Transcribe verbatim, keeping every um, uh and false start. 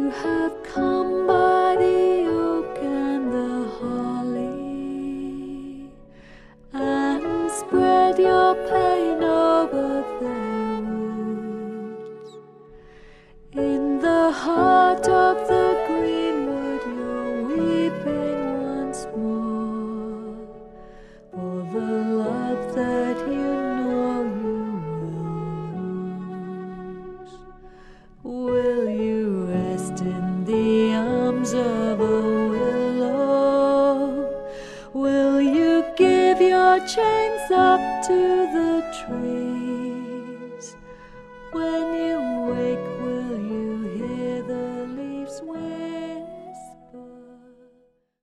you have come by the oak and the holly, and spread your pain over their roots. In the heart of the greenwood you're weeping once more, for the love that you know you will lose. Will you rest in the arms of a willow? Will you give your chains up to the trees when you